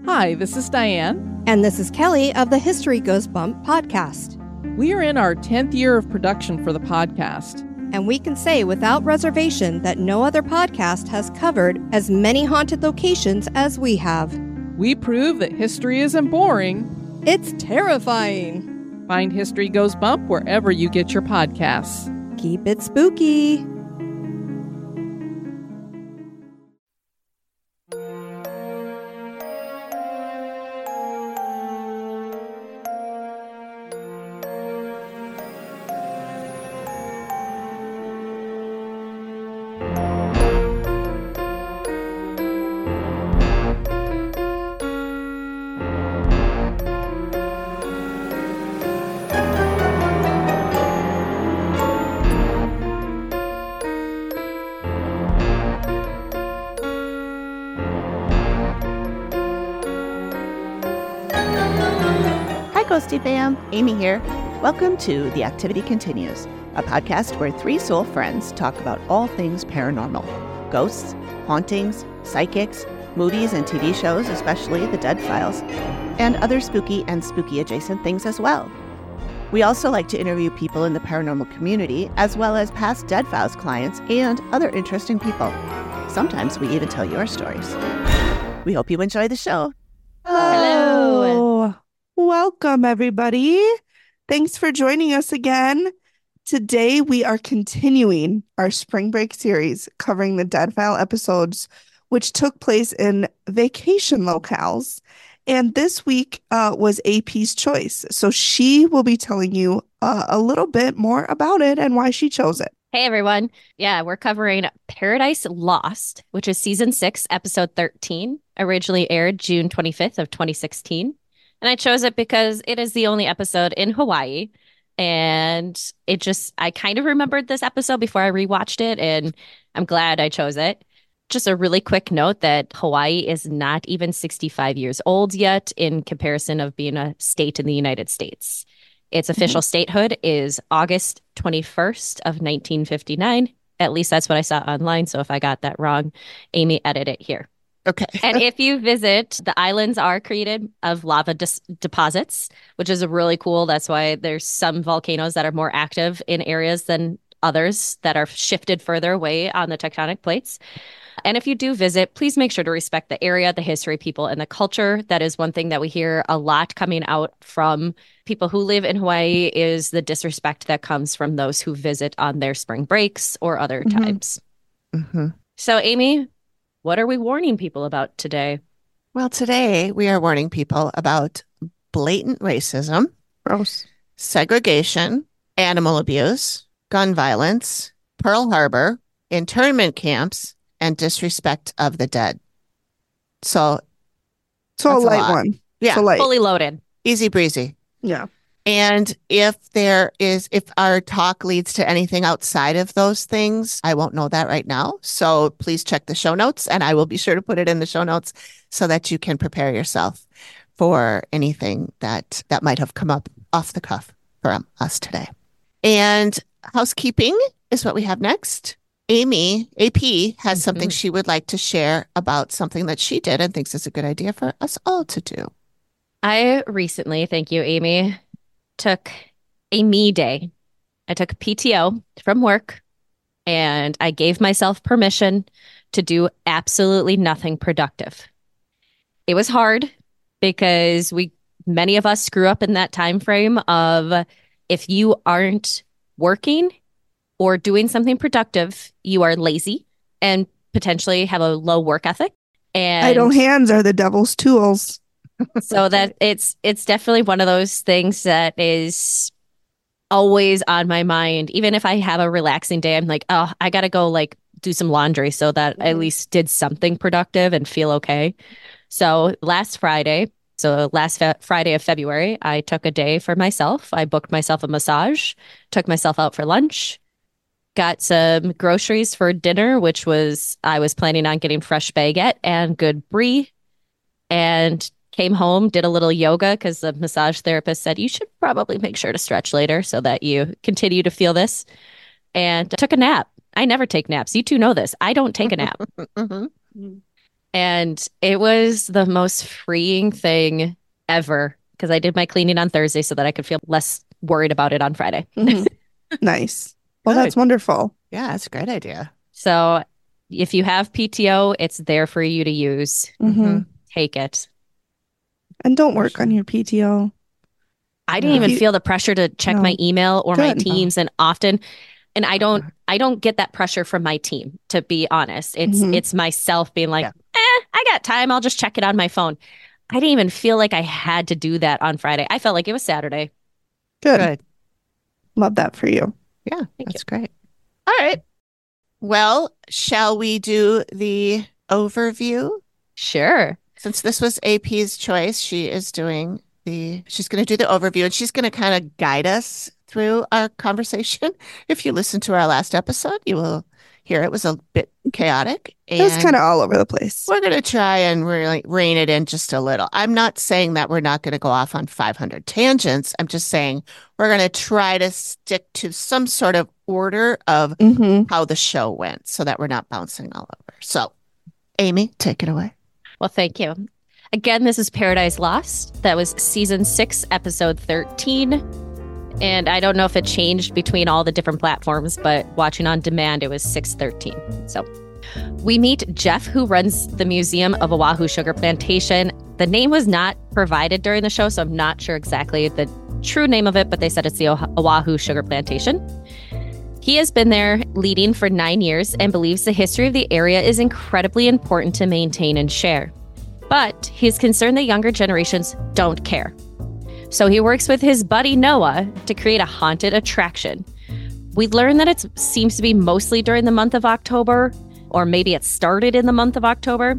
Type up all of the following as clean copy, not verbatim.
Hi, this is Diane. And this is Kelly of the History Goes Bump podcast. We are in our 10th year of production for the podcast. And we can say without reservation that no other podcast has covered as many haunted locations as we have. We prove that history isn't boring. It's terrifying. Find History Goes Bump wherever you get your podcasts. Keep it spooky. Ghosty fam, Amy here. Welcome to The Activity Continues, a podcast where three soul friends talk about all things paranormal. Ghosts, hauntings, psychics, movies and TV shows, especially The Dead Files, and other spooky and spooky adjacent things as well. We also like to interview people in the paranormal community, as well as past Dead Files clients and other interesting people. Sometimes we even tell your stories. We hope you enjoy the show. Hello. Welcome, everybody. Thanks for joining us again. Today, we are continuing our spring break series covering the Dead File episodes, which took place in vacation locales. And this week was AP's choice. So she will be telling you a little bit more about it and why she chose it. Hey, everyone. Yeah, we're covering Paradise Lost, which is season 6, episode 13, originally aired June 25th of 2016. And I chose it because it is the only episode in Hawaii. And I kind of remembered this episode before I rewatched it, and I'm glad I chose it. Just a really quick note that Hawaii is not even 65 years old yet in comparison of being a state in the United States. Its official statehood is August 21st of 1959. At least that's what I saw online. So if I got that wrong, Amy edited it here. Okay. And if you visit, the islands are created of lava deposits, which is really cool. That's why there's some volcanoes that are more active in areas than others that are shifted further away on the tectonic plates. And if you do visit, please make sure to respect the area, the history, people, and the culture. That is one thing that we hear a lot coming out from people who live in Hawaii is the disrespect that comes from those who visit on their spring breaks or other times. Mm-hmm. So, Amy, what are we warning people about today? Well, today we are warning people about blatant racism, Gross. segregation, animal abuse, gun violence, Pearl Harbor, internment camps, and disrespect of the dead. So A that's a light lot. one. Yeah. So light. Fully loaded. Easy breezy. Yeah. And if our talk leads to anything outside of those things, I won't know that right now. So please check the show notes, and I will be sure to put it in the show notes so that you can prepare yourself for anything that might have come up off the cuff from us today. And housekeeping is what we have next. Amy, AP, has something she would like to share about something that she did and thinks is a good idea for us all to do. I recently, thank you, Amy, took a me day. I took PTO from work and I gave myself permission to do absolutely nothing productive. It was hard because many of us screw up in that time frame of if you aren't working or doing something productive, you are lazy and potentially have a low work ethic. And Idle hands are the devil's tools. so that it's definitely one of those things that is always on my mind. Even if I have a relaxing day, I'm like, oh, I got to go do some laundry so that I at least did something productive and feel okay. So last Friday of February, I took a day for myself. I booked myself a massage, took myself out for lunch, got some groceries for dinner, I was planning on getting fresh baguette and good brie, and came home, did a little yoga because the massage therapist said you should probably make sure to stretch later so that you continue to feel this, and took a nap. I never take naps. You two know this. I don't take a nap. And it was the most freeing thing ever because I did my cleaning on Thursday so that I could feel less worried about it on Friday. Nice. Well, Good. that's wonderful. Yeah, that's a great idea. So if you have PTO, it's there for you to use. Mm-hmm. Take it. And don't work on your PTO. I didn't even feel the pressure to check my email or my Good. Teams, and often, and I don't get that pressure from my team, to be honest. It's myself being like, I got time. I'll just check it on my phone. I didn't even feel like I had to do that on Friday. I felt like it was Saturday. Good. Love that for you. Yeah, that's great. All right. Well, shall we do the overview? Sure. Since this was AP's choice, she's going to do the overview, and she's going to kind of guide us through our conversation. If you listen to our last episode, you will hear it was a bit chaotic. It was kind of all over the place. We're going to try and really rein it in just a little. I'm not saying that we're not going to go off on 500 tangents. I'm just saying we're going to try to stick to some sort of order of how the show went so that we're not bouncing all over. So, Amy, take it away. Well, thank you. Again, this is Paradise Lost. That was season 6, episode 13. And I don't know if it changed between all the different platforms, but watching on demand, it was 6/13. So we meet Jeff, who runs the Museum of Oahu Sugar Plantation. The name was not provided during the show, so I'm not sure exactly the true name of it, but they said it's the Oahu Sugar Plantation. He has been there leading for 9 years and believes the history of the area is incredibly important to maintain and share. But he's concerned that younger generations don't care. So he works with his buddy Noah to create a haunted attraction. We learned that it seems to be mostly during the month of October, or maybe it started in the month of October.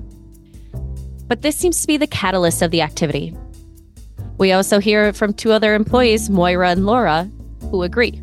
But this seems to be the catalyst of the activity. We also hear from 2 other employees, Moira and Laura, who agree.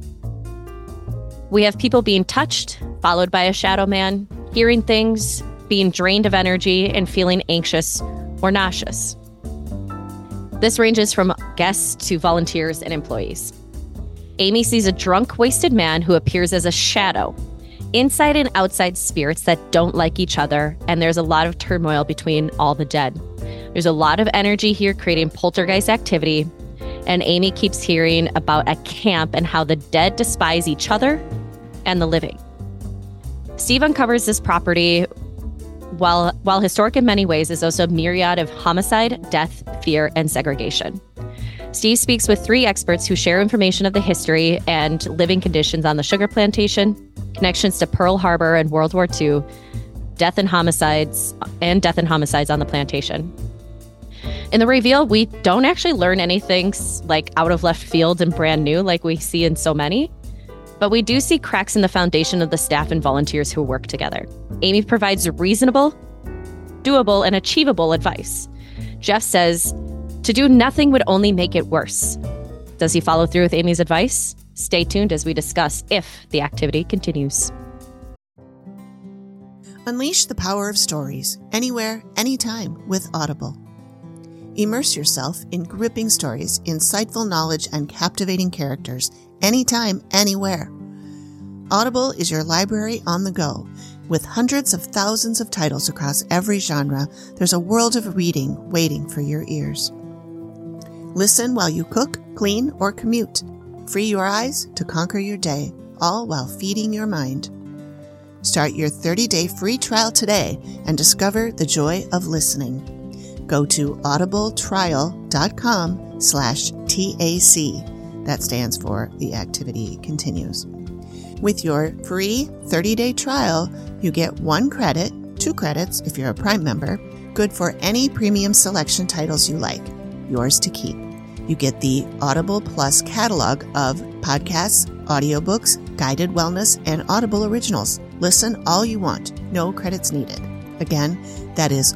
We have people being touched, followed by a shadow man, hearing things, being drained of energy, and feeling anxious or nauseous. This ranges from guests to volunteers and employees. Amy sees a drunk, wasted man who appears as a shadow, inside and outside spirits that don't like each other, and there's a lot of turmoil between all the dead. There's a lot of energy here creating poltergeist activity, and Amy keeps hearing about a camp and how the dead despise each other and the living. Steve uncovers this property, while historic in many ways, is also a myriad of homicide, death, fear, and segregation. Steve speaks with 3 experts who share information of the history and living conditions on the sugar plantation, connections to Pearl Harbor and World War II, death and homicides on the plantation. In the reveal, we don't actually learn anything like out of left field and brand new like we see in so many, but we do see cracks in the foundation of the staff and volunteers who work together. Amy provides reasonable, doable, and achievable advice. Jeff says, to do nothing would only make it worse. Does he follow through with Amy's advice? Stay tuned as we discuss if the activity continues. Unleash the power of stories, anywhere, anytime, with Audible. Immerse yourself in gripping stories, insightful knowledge, and captivating characters, anytime, anywhere. Audible is your library on the go. With hundreds of thousands of titles across every genre, there's a world of reading waiting for your ears. Listen while you cook, clean, or commute. Free your eyes to conquer your day, all while feeding your mind. Start your 30-day free trial today and discover the joy of listening. Go to audibletrial.com/TAC. That stands for The Activity Continues. With your free 30-day trial, you get 1 credit, 2 credits if you're a Prime member, good for any premium selection titles you like, yours to keep. You get the Audible Plus catalog of podcasts, audiobooks, guided wellness, and Audible originals. Listen all you want, no credits needed. Again, that is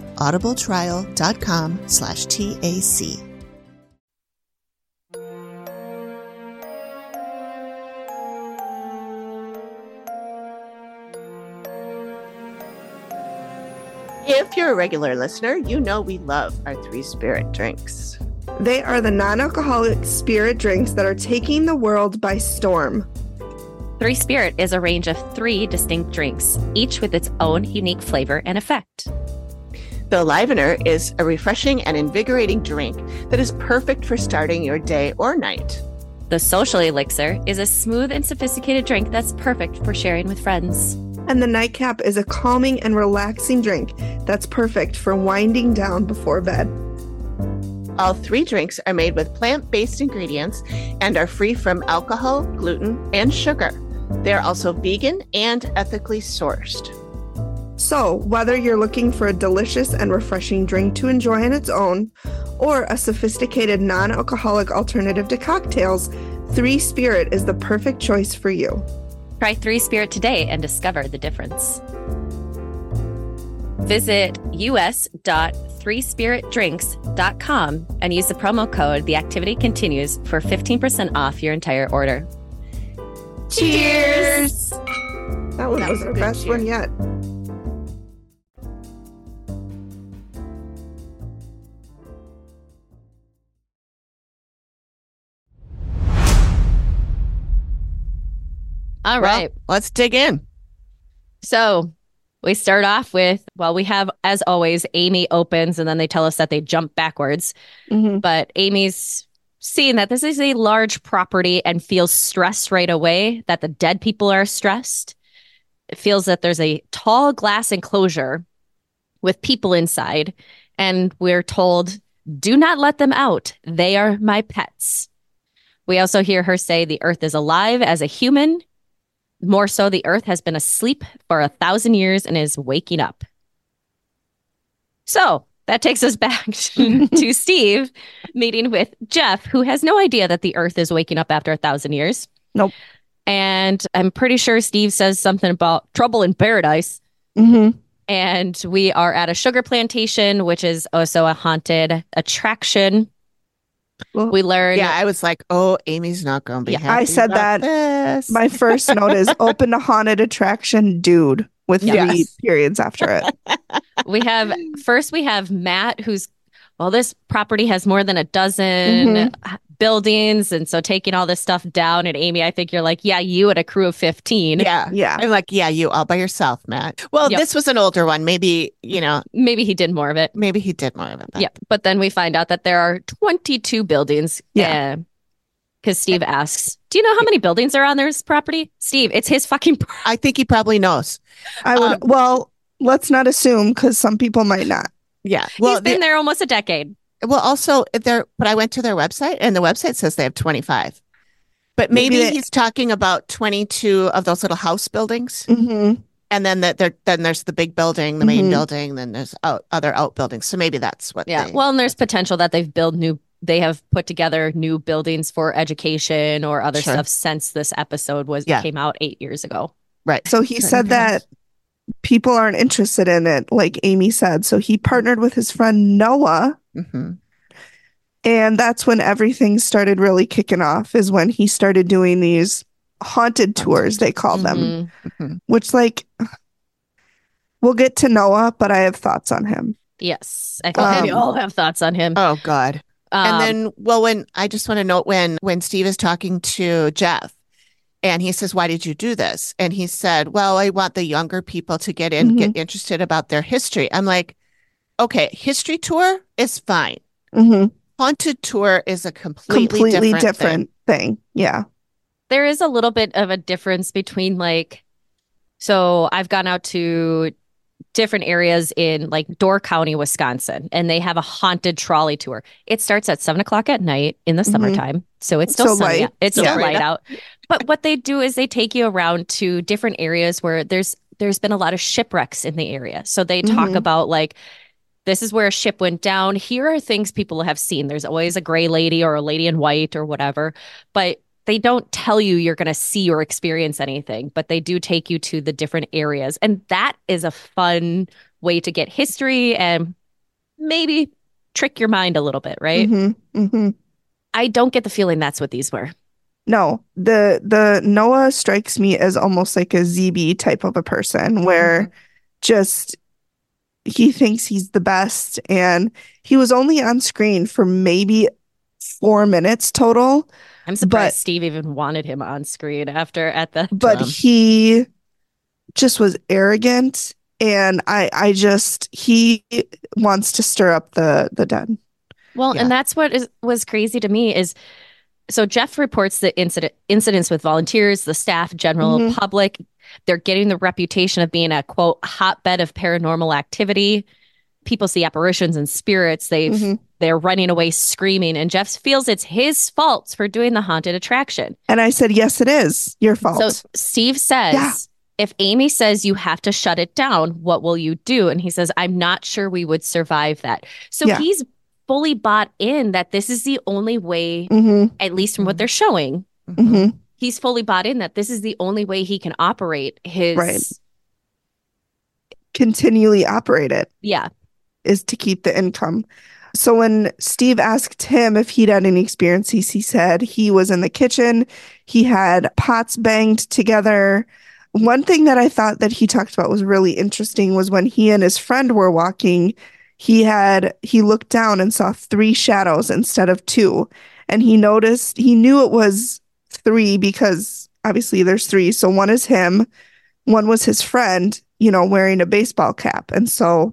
audibletrial.com/TAC. If you're a regular listener, you know we love our 3 spirit drinks. They are the non-alcoholic spirit drinks that are taking the world by storm. 3 Spirit is a range of 3 distinct drinks, each with its own unique flavor and effect. The Livener is a refreshing and invigorating drink that is perfect for starting your day or night. The Social Elixir is a smooth and sophisticated drink that's perfect for sharing with friends. And the Nightcap is a calming and relaxing drink that's perfect for winding down before bed. All 3 drinks are made with plant-based ingredients and are free from alcohol, gluten, and sugar. They are also vegan and ethically sourced. So, whether you're looking for a delicious and refreshing drink to enjoy on its own, or a sophisticated non-alcoholic alternative to cocktails, 3 Spirit is the perfect choice for you. Try 3 Spirit today and discover the difference. Visit us.3spiritdrinks.com and use the promo code The Activity Continues for 15% off your entire order. Cheers! That was our best one yet. All right. Well, let's dig in. So we start off with, we have, as always, Amy opens and then they tell us that they jump backwards. Mm-hmm. But Amy's seeing that this is a large property and feels stressed right away, that the dead people are stressed. It feels that there's a tall glass enclosure with people inside. And we're told, do not let them out. They are my pets. We also hear her say the earth is alive as a human. More so, the earth has been asleep for 1,000 years and is waking up. So that takes us back to Steve meeting with Jeff, who has no idea that the earth is waking up after 1,000 years. Nope. And I'm pretty sure Steve says something about trouble in paradise. Mm-hmm. And we are at a sugar plantation, which is also a haunted attraction. Well, we learn. Yeah, I was like, oh, Amy's not going to be happy. I said about that. This. My first note is open to haunted attraction, dude, with 3 periods after it. We have Matt, who's, this property has more than a dozen buildings. And so taking all this stuff down. And Amy, I think you're like, yeah, you and a crew of 15. Yeah. I'm like, yeah, you all by yourself, Matt. Well, This was an older one. Maybe, maybe he did more of it. Maybe he did more of it. Yeah. But then we find out that there are 22 buildings. Yeah. Because Steve asks, do you know how many buildings are on this property? Steve, it's his fucking property. I think he probably knows. I would, let's not assume, because some people might not. Yeah. Well, he's been there almost a decade. Well, also but I went to their website and the website says they have 25. But maybe he's talking about 22 of those little house buildings. Mm-hmm. And then then there's the big building, the main building, then there's other outbuildings. So maybe that's what and there's potential that they have put together new buildings for education or other stuff since this episode came out 8 years ago. Right. So he said that people aren't interested in it, like Amy said. So he partnered with his friend Noah. Mm-hmm. And that's when everything started really kicking off, is when he started doing these haunted tours, they call them, which, like, we'll get to Noah, but I have thoughts on him. Yes. I think we all have thoughts on him. Oh, God. And then, when I just want to note when Steve is talking to Jeff and he says, why did you do this? And he said, well, I want the younger people to get interested about their history. I'm like, okay, history tour is fine. Haunted tour is a completely different thing. Yeah. There is a little bit of a difference between so I've gone out to different areas in Door County, Wisconsin, and they have a haunted trolley tour. It starts at 7:00 at night in the summertime. So it's still sunny. It's still light out. But what they do is they take you around to different areas where there's been a lot of shipwrecks in the area. So they talk about this is where a ship went down. Here are things people have seen. There's always a gray lady or a lady in white or whatever, but they don't tell you you're going to see or experience anything, but they do take you to the different areas. And that is a fun way to get history and maybe trick your mind a little bit, right? I don't get the feeling that's what these were. No, the Noah strikes me as almost like a ZB type of a person where just he thinks he's the best, and he was only on screen for maybe 4 minutes total. I'm surprised Steve even wanted him on screen But he just was arrogant And he wants to stir up the dead. Well, Yeah. and that's what was crazy to me is, so Jeff reports the incidents with volunteers, the staff, general Mhm. public. They're getting the reputation of being a, quote, hotbed of paranormal activity. People see apparitions and spirits. Mhm. They're running away screaming, and Jeff feels it's his fault for doing the haunted attraction. And I said, yes, it is your fault. So Steve says, Yeah. if Amy says you have to shut it down, what will you do? And he says, I'm not sure we would survive that. So Yeah. he's fully bought in that this is the only way, Mhm. at least from what they're showing. Mhm. He's fully bought in that this is the only way he can operate his. Right. Continually operate it Yeah. is to keep the income. So when Steve asked him if he'd had any experiences, he said he was in the kitchen. He had pots banged together. One thing that I thought that he talked about was really interesting was when he and his friend were walking, he looked down and saw 3 shadows instead of 2. And he knew it was 3 because obviously there's 3. So one is him, one was his friend, wearing a baseball cap. And so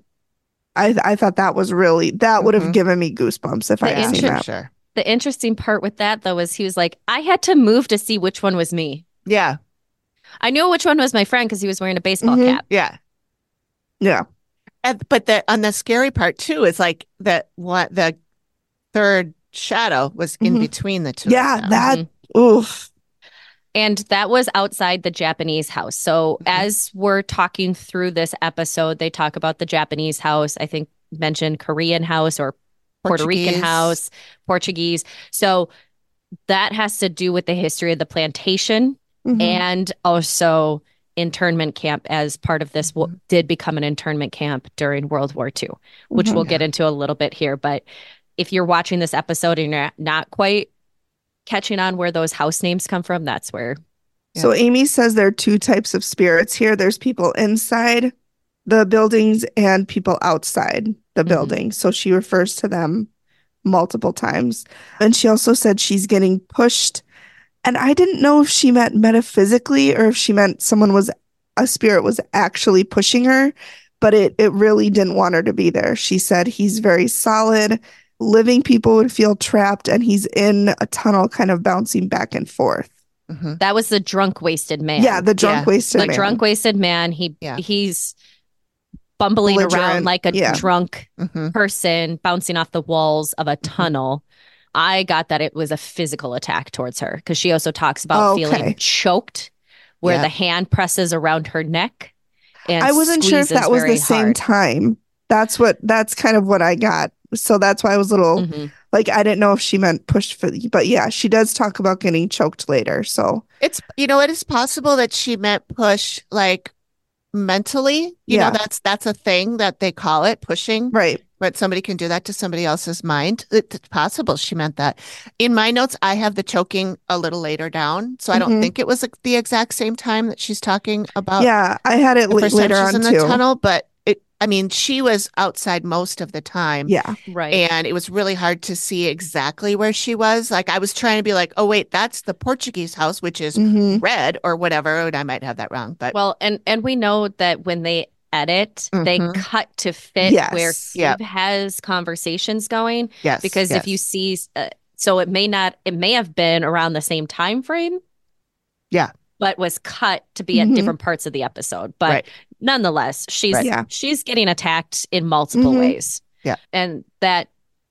I thought that was that would have Mhm. given me goosebumps if I The had seen that. Sure. The interesting part with that, though, is he was like, I had to move to see which one was me. Yeah. I knew which one was my friend because he was wearing a baseball Mhm. cap. Yeah. Yeah. But the scary part too is like that what the third shadow was in Mhm. between the two. Yeah, of them. that oof. And that was outside the Japanese house. So as we're talking through this episode, they talk about the Japanese house. I think mentioned Korean house or Puerto Rican Portuguese. house, Portuguese. So that has to do with the history of the plantation Mhm. and also internment camp as part of this did become an internment camp during World War II, which Mhm. we'll get into a little bit here. But if you're watching this episode and you're not quite catching on where those house names come from, that's where. So Amy says there are 2 types of spirits here. There's people inside the buildings and people outside the Mhm. building. So she refers to them multiple times. And she also said she's getting pushed. And I didn't know if she meant metaphysically or if she meant a spirit was actually pushing her, but it really didn't want her to be there. She said he's very solid. Living people would feel trapped, and he's in a tunnel kind of bouncing back and forth. Mhm. That was the drunk, wasted man. Yeah, the drunk Yeah. wasted The man. drunk, wasted man. He's bumbling around Belligerent, like a yeah. drunk Mhm. person bouncing off the walls of a tunnel. I got that it was a physical attack towards her because she also talks about Okay. feeling choked where Yeah. the hand presses around her neck. And I wasn't sure if squeezes that was the very same hard. time. That's kind of what I got. So that's why I was a little Mhm. like, I didn't know if she meant pushed but yeah, she does talk about getting choked later. So It's it is possible that she meant push like mentally. Yeah. That's a thing that they call it, pushing. right. But somebody can do that to somebody else's mind. It's possible she meant that. In my notes, I have the choking a little later down, so I don't Mhm. think it was the exact same time that she's talking about. Yeah, I had it the first time later she's on in the too. tunnel, but she was outside most of the time. Yeah. Right. And it was really hard to see exactly where she was. Like I was trying to be like, oh wait, that's the Portuguese house, which is Mhm. red or whatever. And I might have that wrong, but Well, and we know that when they edit, they Mhm. cut to fit Yes. where Steve Yep. has conversations going. yes, Because if you yes. see, so it may have been around the same time frame. Yeah. But was cut to be at Mhm. different parts of the episode. But Right. nonetheless, Right. Yeah. she's getting attacked in multiple Mhm. ways. Yeah. And that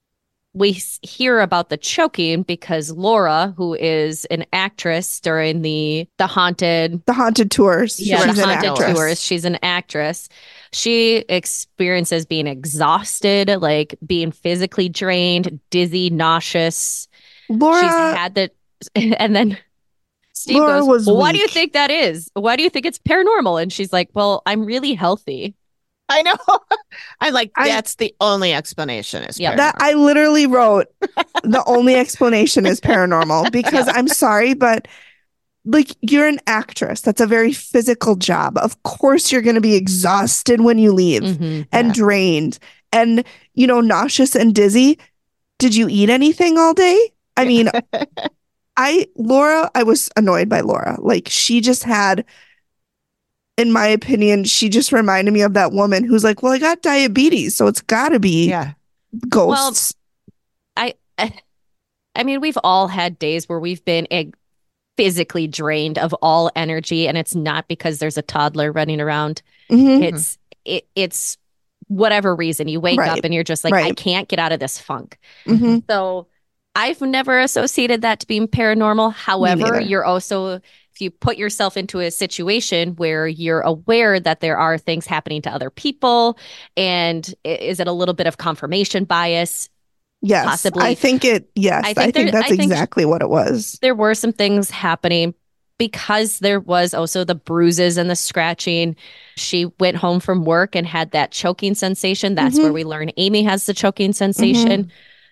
we hear about the choking because Laura, who is an actress during the haunted The haunted tours. yeah, She's the an haunted actress. tours. She's an actress. She experiences being exhausted, like being physically drained, dizzy, nauseous. Laura, She's had the, and then Steve Laura goes, was well, why do you weak. think that is? Why do you think it's paranormal? And she's like, well, I'm really healthy. I know. I'm like, I- that's the only explanation is Yeah. that paranormal. I literally wrote the only explanation is paranormal because I'm sorry, but like you're an actress. That's a very physical job. Of course you're going to be exhausted when you leave Mhm. and Yeah. drained and nauseous and dizzy. Did you eat anything all day? I mean, I was annoyed by Laura. Like she just had in my opinion, she just reminded me of that woman who's like, well, I got diabetes, so it's got to be ghosts. Well, I mean, we've all had days where we've been physically drained of all energy, and it's not because there's a toddler running around. It's whatever reason you wake up and you're just like, I can't get out of this funk. So I've never associated that to being paranormal. However, you're also, if you put yourself into a situation where you're aware that there are things happening to other people, and is it a little bit of confirmation bias? Yes, possibly. I think that's exactly what it was. There were some things happening because there was also the bruises and the scratching. She went home from work and had that choking sensation. That's where we learn Amy has the choking sensation.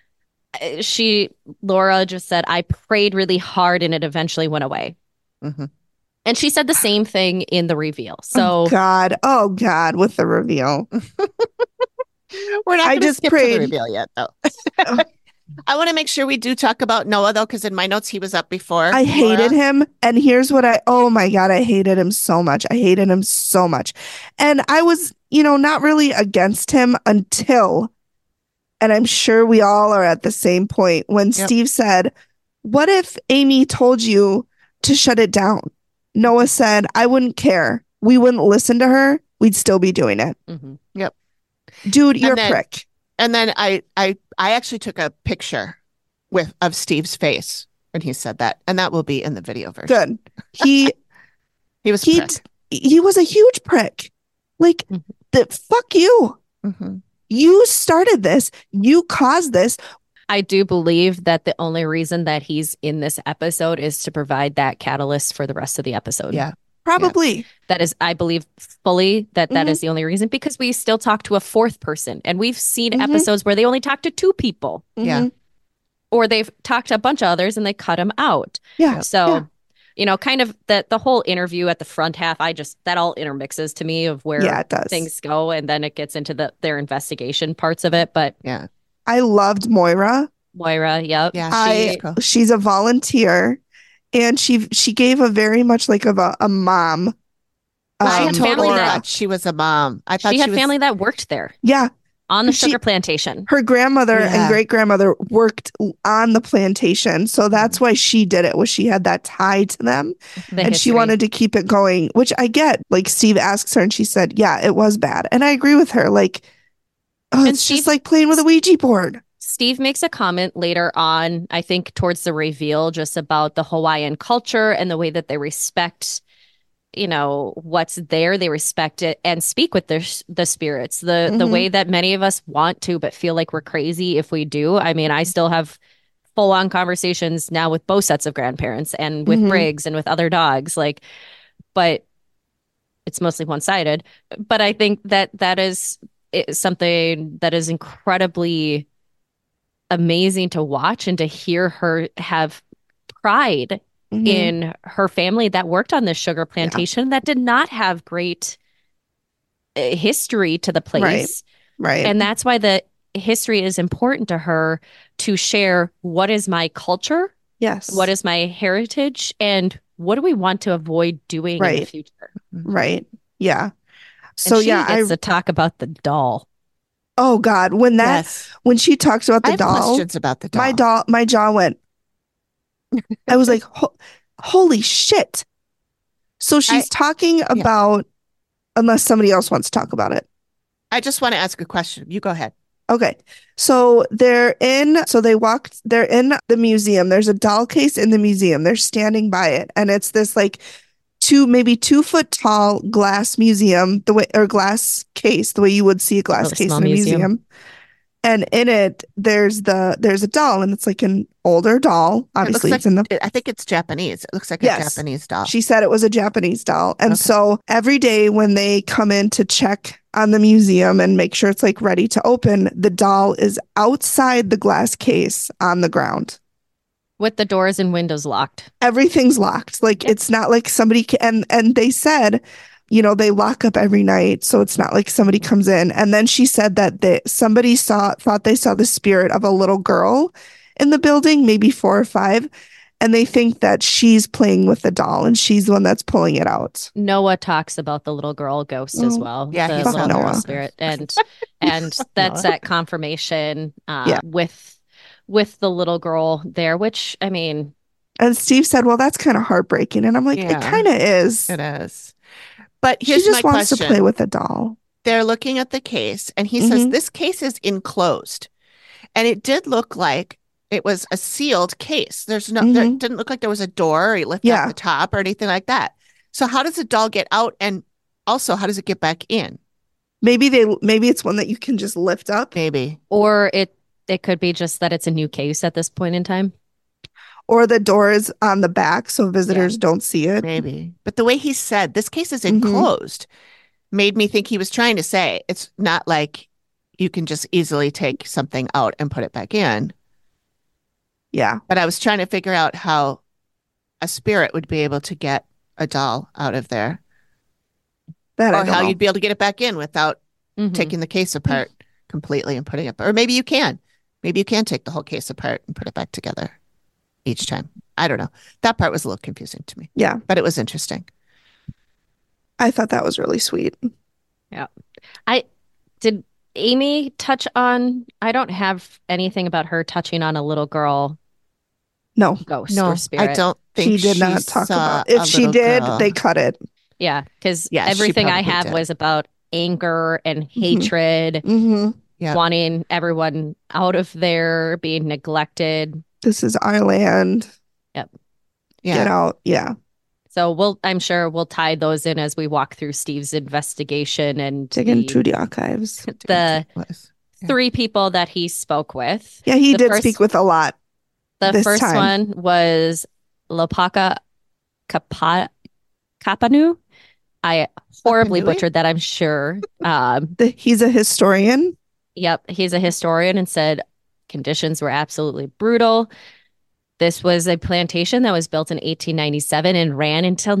Laura just said, I prayed really hard and it eventually went away. And she said the same thing in the reveal. So oh God, with the reveal. We're not going to skip to the reveal yet, though. I want to make sure we do talk about Noah, though, because in my notes, he was up before. I hated him. And here's what oh my God, I hated him so much. And I was, not really against him until, and I'm sure we all are at the same point, when Steve said, what if Amy told you to shut it down? Noah said, I wouldn't care. We wouldn't listen to her. We'd still be doing it. Yep. Dude, you're a prick. And then I actually took a picture of Steve's face when he said that, and that will be in the video version. Good. He was a prick. He was a huge prick. Like, fuck you. You started this. You caused this. I do believe that the only reason that he's in this episode is to provide that catalyst for the rest of the episode. Yeah. Probably. Yeah. That is, I believe fully that is the only reason, because we still talk to a fourth person, and we've seen episodes where they only talk to two people. Yeah. Or they've talked to a bunch of others and they cut them out. Yeah. So, kind of the whole interview at the front half, that all intermixes to me of where things go. And then it gets into their investigation parts of it. But yeah, I loved Moira. Yep. Yeah. She's a volunteer. And she gave a very much like of a mom. I had family that she was a mom. I thought she had family that worked there. Yeah. On the sugar plantation. Her grandmother and great grandmother worked on the plantation. So that's why she did it, was she had that tie to them. And she wanted to keep it going, which I get. Like, Steve asks her and she said, yeah, it was bad. And I agree with her. Like, it's just like playing with a Ouija board. Steve makes a comment later on, I think towards the reveal, just about the Hawaiian culture and the way that they respect, what's there. They respect it and speak with the spirits, the way that many of us want to, but feel like we're crazy if we do. I mean, I still have full on conversations now with both sets of grandparents and with Briggs and with other dogs, but it's mostly one-sided. But I think that is something that is incredibly amazing to watch, and to hear her have pride in her family that worked on this sugar plantation that did not have great history to the place. Right. And that's why the history is important to her, to share what is my culture, what is my heritage, and what do we want to avoid doing in the future. Right. Yeah. So and she gets to talk about the doll. Oh God, when she talks about the doll, questions about the doll. My jaw went. I was like, holy shit. So she's talking about, unless somebody else wants to talk about it. I just want to ask a question. You go ahead. Okay. So they're in the museum. There's a doll case in the museum. They're standing by it. And it's this like maybe 2 foot tall glass museum, glass case, the way you would see a glass case in a museum. And in it, there's a doll, and it's like an older doll. Obviously, I think it's Japanese. It looks like a Japanese doll. She said it was a Japanese doll. And so every day when they come in to check on the museum and make sure it's like ready to open, the doll is outside the glass case on the ground. With the doors and windows locked. Everything's locked. Like, it's not like somebody and they said, they lock up every night, so it's not like somebody comes in. And then she said that somebody thought they saw the spirit of a little girl in the building, maybe 4 or 5. and they think that she's playing with the doll and she's the one that's pulling it out. Noah talks about the little girl ghost as well. Yeah, the he's little girl Noah. spirit, and that's that confirmation Yeah. with the little girl there. Which I mean, And Steve said, well, that's kind of heartbreaking. And I'm like, it Yeah. kind of is. It is. But She here's just my wants question. to play with a doll. They're looking at the case, and he says Mhm. this case is enclosed. And it did look like it was a sealed case. There Mhm. didn't look like there was a door or you lift Yeah. up the top or anything like that. So how does the doll get out? And also, how does it get back in? Maybe it's one that you can just lift up, Maybe. or it could be just that it's a new case at this point in time. or the door is on the back so visitors don't see it. Maybe. But the way he said this case is Mhm. enclosed made me think he was trying to say it's not like you can just easily take something out and put it back in. Yeah. But I was trying to figure out how a spirit would be able to get a doll out of there, That I or don't how know. you'd be able to get it back in without Mhm. taking the case apart completely and putting it. Or maybe you can. Maybe you can take the whole case apart and put it back together each time. I don't know. That part was a little confusing to me, Yeah. but it was interesting. I thought that was really sweet. Did Amy touch on? I don't have anything about her touching on a little girl No, ghost No, or spirit. I don't think she did not talk saw about. If a she little did, girl. they cut it. Yeah, because Yeah, she everything I probably have did. was about anger and Mhm. hatred, Hmm. Yeah. wanting everyone out of there, being neglected. This is our land. Yeah. Get out. Yeah. So I'm sure we'll tie those in as we walk through Steve's investigation and Dig the into the archives. the Was. Yeah. 3 people that he spoke with. Yeah, he The did first- speak with a lot. The this first time. one was Lopaka Kapanu. I horribly Kapanui? butchered that, I'm sure. He's a historian. Yep, he's a historian and said conditions were absolutely brutal. This was a plantation that was built in 1897 and ran until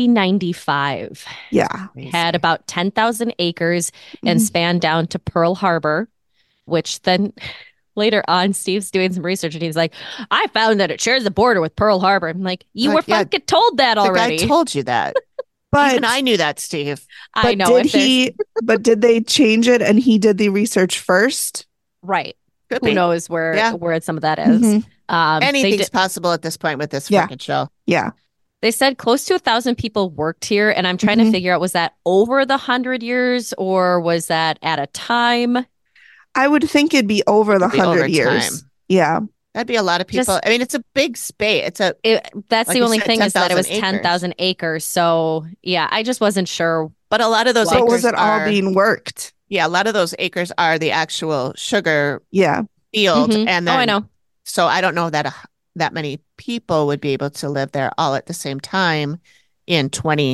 1995. Yeah. Had about 10,000 acres and Mhm. spanned down to Pearl Harbor, which then later on, Steve's doing some research and he's like, I found that it shares the border with Pearl Harbor. I'm like, you Like, were yeah, fucking told that The already. guy told you that. But Even I knew that, Steve. I but know. did if there's- he? But did they change it and he did the research first? Right. Could Who be. knows where Yeah. some of that is. Mhm. They Anything's did, possible at this point with this Yeah. freaking show. Yeah. they said close to 1,000 people worked here, and I'm trying to Mhm. figure out, was that over the 100 years or was that at a time? I would think it'd be over the It'd be over 100 years. time. Yeah. That'd be a lot of people. Just- I mean, it's a big space. It's a That's Like the you only said, thing is that it was 10,000 acres. 10,000 acres. So yeah, I just wasn't sure. but a lot of those Well, So acres was it all are, being worked? yeah, a lot of those acres are the actual sugar Yeah. field. Mhm. And Oh, then I know. so I don't know that that many people would be able to live there all at the same time in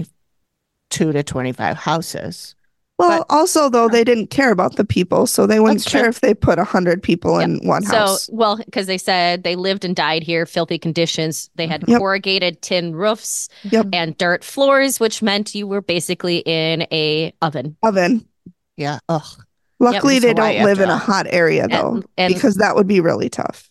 22 to 25 houses. Well, But- also though, they didn't care about the people, so they wouldn't That's care true. if they put 100 people in one house. So, well, because they said they lived and died here, filthy conditions. They had Yep. corrugated tin roofs Yep. and dirt floors, which meant you were basically in a oven. Oven. Yeah. Ugh. Luckily, it's they Hawaii don't live after in a all. hot area though, And because that would be really tough.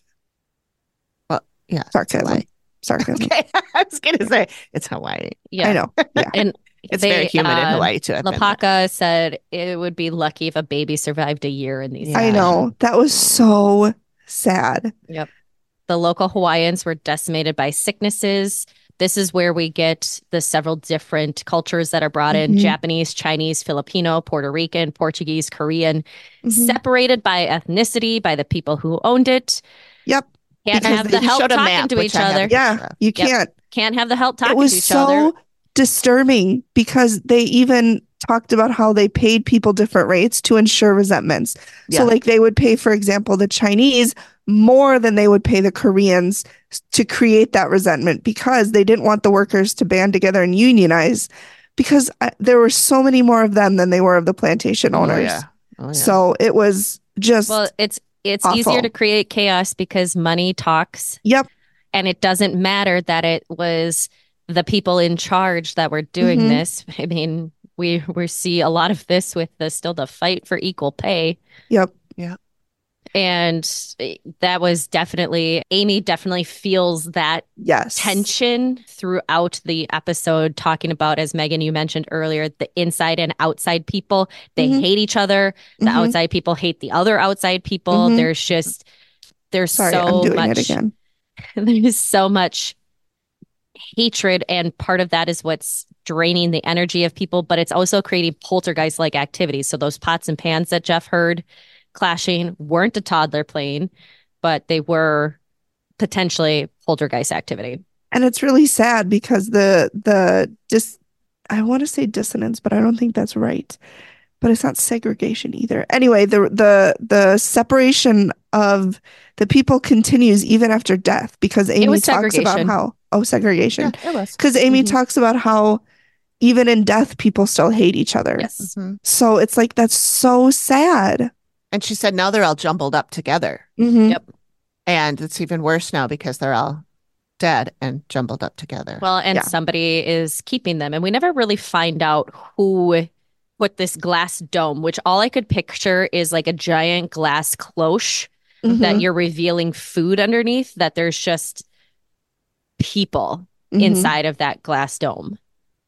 Yeah. it's Sarcasm. Hawaii. Sarcasm. Okay. I was going to say it's Hawaii. yeah, I know. Yeah. and It's very humid in uh, Hawaii too. I've been there. Lapaka said it would be lucky if a baby survived a year in these. Yeah. I know. That was so sad. The local Hawaiians were decimated by sicknesses. This is where we get the several different cultures that are brought in: Mhm. Japanese, Chinese, Filipino, Puerto Rican, Portuguese, Korean, Mhm. separated by ethnicity by the people who owned it. Yep. Can't Because have they the help showed a talking map, to which each I have. other. Yeah. You Yep. can't. Can't have the help talking It was to each so other. disturbing because they even talked about how they paid people different rates to ensure resentments. Yeah. So, like, they would pay, for example, the Chinese more than they would pay the Koreans to create that resentment because they didn't want the workers to band together and unionize because there were so many more of them than they were of the plantation Oh, owners. yeah. Oh, yeah. So it was just, Well, it's awful. easier to create chaos because money talks, yep. and it doesn't matter that it was the people in charge that were doing Mhm. this. I mean, we see a lot of this with the fight for equal pay. Yep. And that was Amy definitely feels that Yes. tension throughout the episode, talking about, as Megan, you mentioned earlier, the inside and outside people. They Mhm. hate each other. The Mhm. outside people hate the other outside people. Mhm. There's Sorry, I'm so doing much, it again. there's so much hatred, and part of that is what's draining the energy of people, but it's also creating poltergeist-like activities. So those pots and pans that Jeff heard clashing weren't a toddler playing, but they were potentially poltergeist activity. And it's really sad because I want to say dissonance, but I don't think that's right. But it's not segregation either. Anyway, the separation of the people continues even after death because Amy was talks about segregation. segregation. Yeah, it was. Because Amy Mhm. talks about how even in death people still hate each other. Yes. Mhm. So it's like that's so sad. And she said now they're all jumbled up together. Mhm. Yep. And it's even worse now because they're all dead and jumbled up together. Well, and Yeah. somebody is keeping them. And we never really find out who put this glass dome, which all I could picture is like a giant glass cloche that Mhm. you're revealing food underneath, that there's just people Mhm. inside of that glass dome.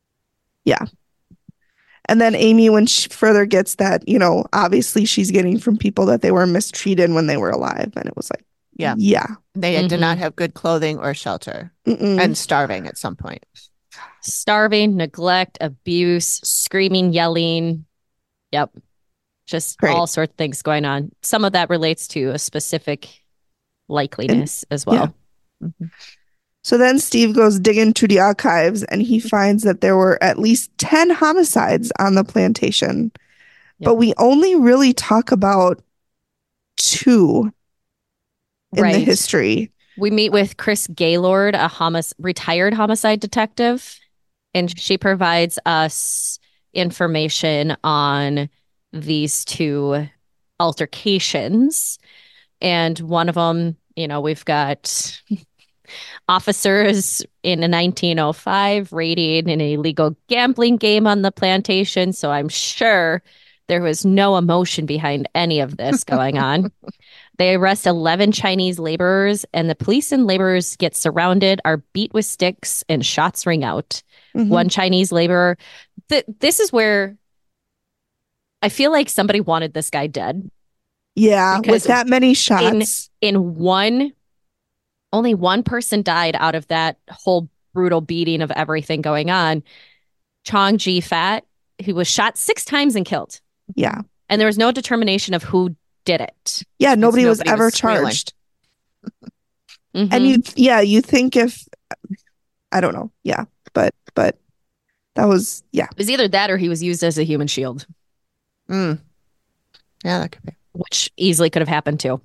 And then Amy, when she further gets that, obviously she's getting from people that they were mistreated when they were alive. And it was like, Yeah. yeah. They did not Mhm. have good clothing or shelter Mm-mm. and starving at some point. Starving, neglect, abuse, screaming, yelling. Yep. Just Great. all sorts of things going on. Some of that relates to a specific likeliness as well. Mhm. So then Steve goes digging through the archives and he finds that there were at least 10 homicides on the plantation. But we only really talk about 2 in the Right. history. We meet with Chris Gaylord, a retired homicide detective, and she provides us information on these 2 altercations. And one of them, we've got officers in a 1905 raiding an illegal gambling game on the plantation. So I'm sure there was no emotion behind any of this going on. They arrest 11 Chinese laborers, and the police and laborers get surrounded, are beat with sticks, and shots ring out. Mhm. One Chinese laborer. This is where I feel like somebody wanted this guy dead. Yeah, Because with that many shots. Only one person died out of that whole brutal beating of everything going on. Chong Ji Fat, who was shot 6 times and killed. Yeah. And there was no determination of who did it. Yeah, nobody was nobody ever was squealing. charged. Mhm. And you think if I don't know. Yeah. But that was It was either that or he was used as a human shield, Mm. Yeah, that could be. which easily could have happened too.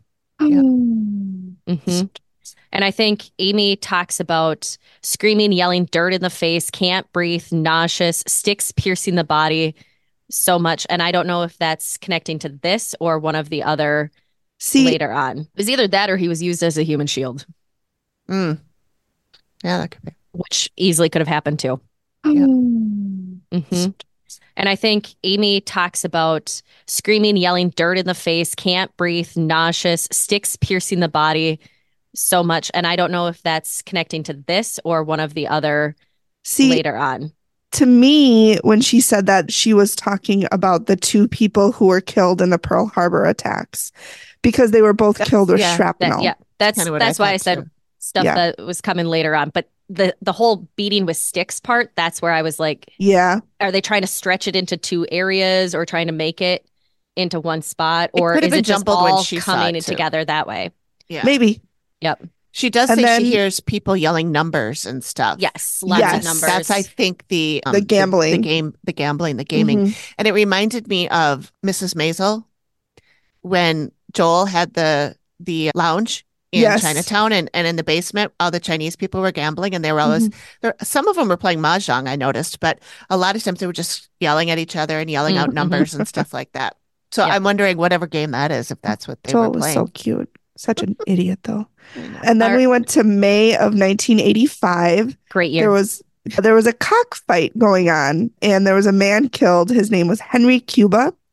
Mhm. And I think Amy talks about screaming, yelling, dirt in the face, can't breathe, nauseous, sticks piercing the body so much. And I don't know if that's connecting to this or one of the other See, later on. It was either that or he was used as a human shield, Mm. Yeah, that could be. which easily could have happened too. Yeah. Mhm. And I think Amy talks about screaming, yelling, dirt in the face, can't breathe, nauseous, sticks piercing the body so much. And I don't know if that's connecting to this or one of the other see, later on. to me, when she said that, she was talking about the 2 people who were killed in the Pearl Harbor attacks because they were both killed with yeah, shrapnel. That's Kinda what that's why I thought, said too. stuff Yeah. that was coming later on. But the whole beating with sticks part, that's where I was like, Yeah. are they trying to stretch it into 2 areas or trying to make it into one spot? It Or could have is been it just jumbled when all she saw coming it, too. together that way? Yeah. Maybe. Yep. She does And say then- she hears people yelling numbers and stuff. Yes. Lots Yes. of numbers. That's, I think, the gambling. the gambling, the gaming. Mhm. And it reminded me of Mrs. Maisel when Joel had the lounge in Yes. Chinatown and in the basement, all the Chinese people were gambling and they were always some of them were playing mahjong, I noticed, but a lot of times they were just yelling at each other and yelling out Mhm. numbers and stuff like that. So Yeah. I'm wondering whatever game that is, if that's what they Joel were was playing. so cute. Such an idiot, though. I know. And then Our- we went to May of 1985. Great year. There was a cockfight going on, and there was a man killed. His name was Henry Cuba.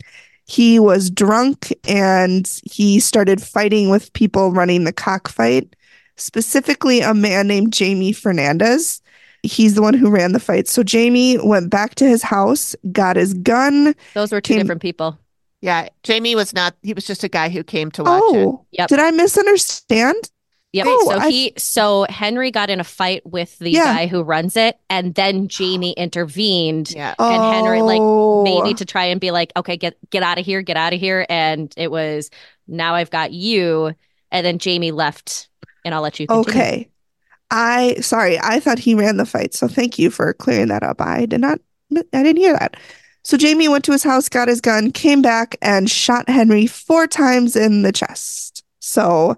he was drunk and he started fighting with people running the cockfight, specifically a man named Jamie Fernandez. He's the one who ran the fight. So Jamie went back to his house, got his gun. Those were two different people. Yeah, Jamie was not, he was just a guy who came to watch it. Yep. Did I misunderstand? Yep. So Henry got in a fight with the guy who runs it, and then Jamie intervened. Yeah. And Henry maybe to try and be like, okay, get out of here, get out of here. And it was, now I've got you. And then Jamie left, and I'll let you continue. Okay. I thought he ran the fight. So thank you for clearing that up. I didn't hear that. So Jamie went to his house, got his gun, came back and shot Henry 4 times in the chest. So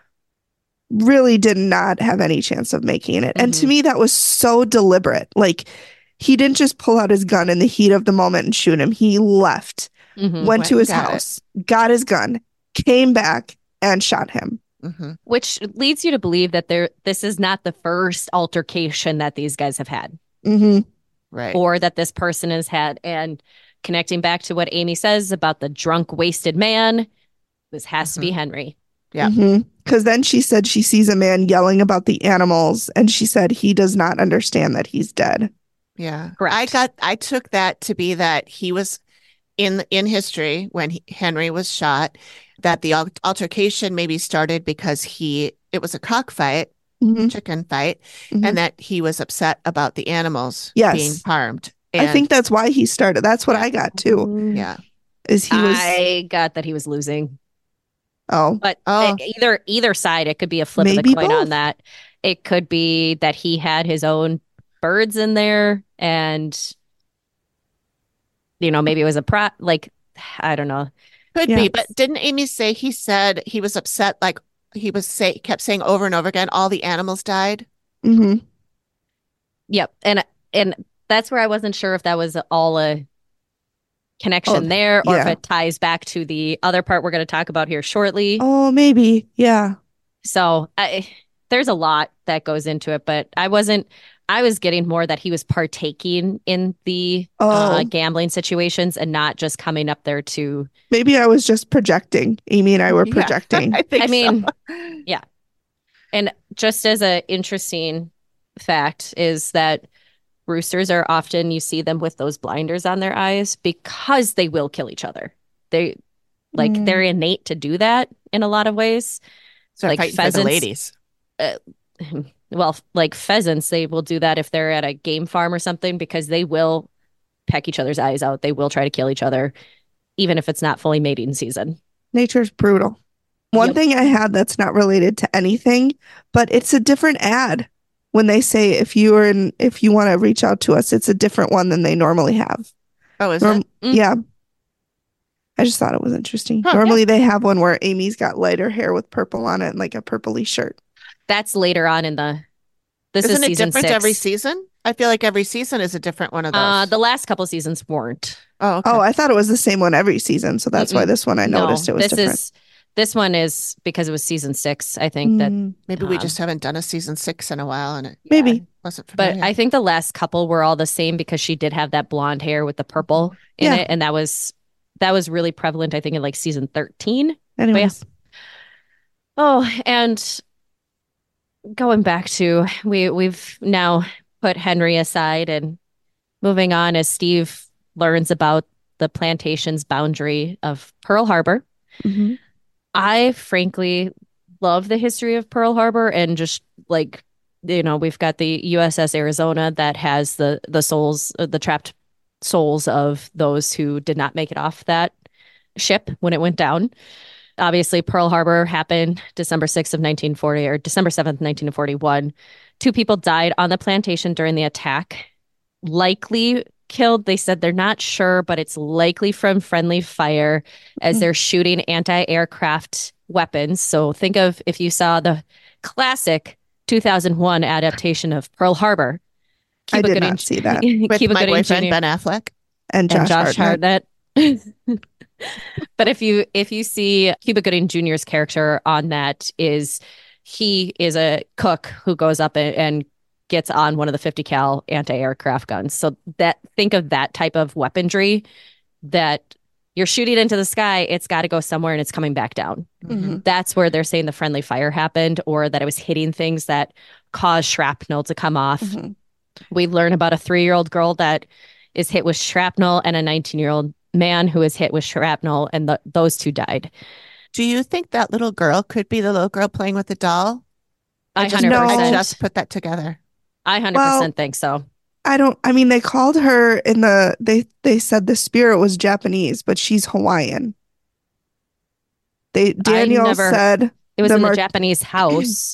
really did not have any chance of making it. And to me, that was so deliberate. Like, he didn't just pull out his gun in the heat of the moment and shoot him. He left, went to his house, got his gun, came back and shot him. Which leads you to believe that this is not the first altercation that these guys have had. Right. Or that this person has had. And connecting back to what Amy says about the drunk, wasted man, this has to be Henry. Yeah. Because then she said she sees a man yelling about the animals, and she said he does not understand that he's dead. Yeah. Correct. I took that to be that he was in history when Henry was shot, that the altercation maybe started because it was a cockfight, chicken fight, and that he was upset about the animals being harmed. And I think that's why he started. That's what I got too. Yeah. I got that he was losing. But either side, it could be a flip of the coin on that. It could be that he had his own birds in there, and maybe it was I don't know. Could be, but didn't Amy say he said he was upset? Like kept saying over and over again, all the animals died. Yep, and that's where I wasn't sure if that was all a connection there, or if it ties back to the other part we're going to talk about here shortly. Oh, maybe. Yeah. So there's a lot that goes into it, but I was getting more that he was partaking in the gambling situations and not just coming up there to. Maybe I was just projecting. Amy and I were projecting. I mean, yeah. And just as an interesting fact is that roosters are often, you see them with those blinders on their eyes because they will kill each other. They're innate to do that in a lot of ways. So like pheasants, for the ladies. Well, like pheasants, they will do that if they're at a game farm or something, because they will peck each other's eyes out. They will try to kill each other, even if it's not fully mating season. Nature's brutal. One thing I had that's not related to anything, but it's a different ad. When they say if you want to reach out to us, it's a different one than they normally have. Oh, is it? Yeah. I just thought it was interesting. Normally they have one where Amy's got lighter hair with purple on it and like a purpley shirt. That's later on in this Isn't is it season different 6. every season? I feel like every season is a different one of those. The last couple seasons weren't. Oh, okay. I thought it was the same one every season. So that's why this one I noticed it was different. This one is because it was season 6. I think that maybe we just haven't done a season 6 in a while, and maybe wasn't familiar. But I think the last couple were all the same because she did have that blonde hair with the purple in it, and that was really prevalent. I think in like season 13. Anyways, and going back to we've now put Henry aside and moving on as Steve learns about the plantation's boundary of Pearl Harbor. I frankly love the history of Pearl Harbor, and just like, we've got the USS Arizona that has the souls, the trapped souls of those who did not make it off that ship when it went down. Obviously, Pearl Harbor happened December 6th of 1940 or December 7th, 1941. 2 people died on the plantation during the attack. Likely killed, they said they're not sure, but it's likely from friendly fire as they're shooting anti-aircraft weapons. So think of if you saw the classic 2001 adaptation of Pearl Harbor. I did not see that. With my boyfriend, Ben Affleck. And Josh Hartnett. But if you see Cuba Gooding Jr.'s character on that, he is a cook who goes up and gets on one of the 50 cal anti-aircraft guns. So think of that type of weaponry that you're shooting into the sky, it's got to go somewhere and it's coming back down. Mhm. That's where they're saying the friendly fire happened, or that it was hitting things that caused shrapnel to come off. Mhm. We learn about a 3-year-old girl that is hit with shrapnel and a 19-year-old man who is hit with shrapnel, and those two died. Do you think that little girl could be the little girl playing with the doll? I just, 100%. I just put that together. I 100% Well, think so. I mean, they called her in they said the spirit was Japanese, but she's Hawaiian. Daniel never- said It was the in the mar- Japanese house.